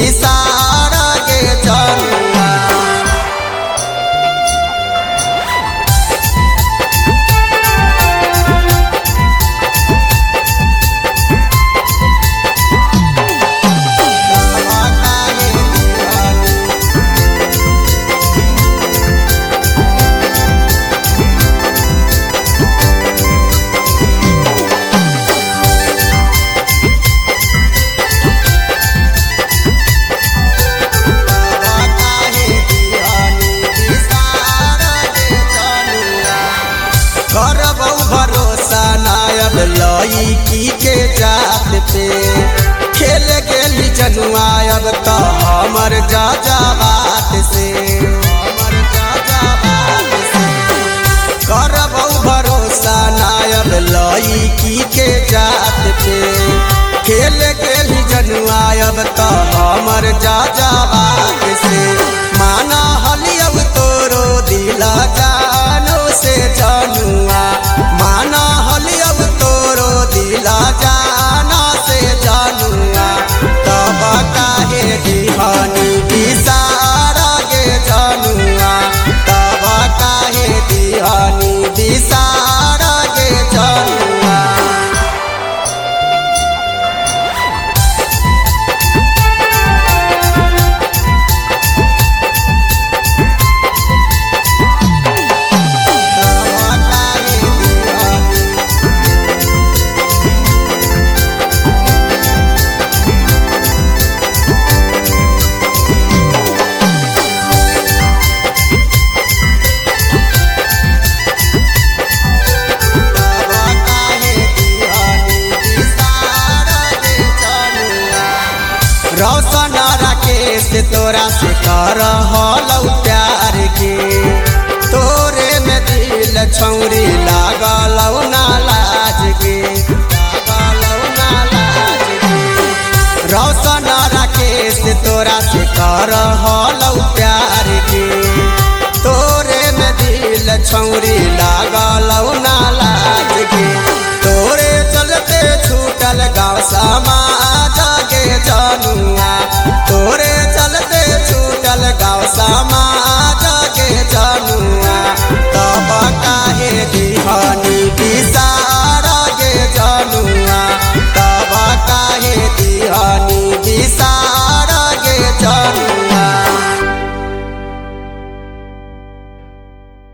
बिसारा गे जनुआ। करबौ भरोसा नायब लईकी के जात पे, खेल गेली जनुआ अब तो हमर जा बात से। करबौ भरोसा नायब लईकी के जात पे, खेल गेली जनुआ अब तो हमर जा बात से। माना हलियब तोरो दिला जानो से जनुआ, माना हलियब तोरो दिला जाना से जनुआ। तब काहे दिहानी बिसारा गे जनुआ, तब काहे दिहानी बिसारा गे जनुआ। रौशन राकेश तोरा से कर हलौ प्यार के, तोरे में दिल छौरी लागलौ ना लाज के, लागलौ ना लाज के। रौशन राकेश तोरा से कर हलौ प्यार के, तोरे में दिल छौरी लागलौ ना लाज के। तोरे चलते छूटल गाँव समाज गे जनुआ, तोरे चलते छूटल गाँव समाज।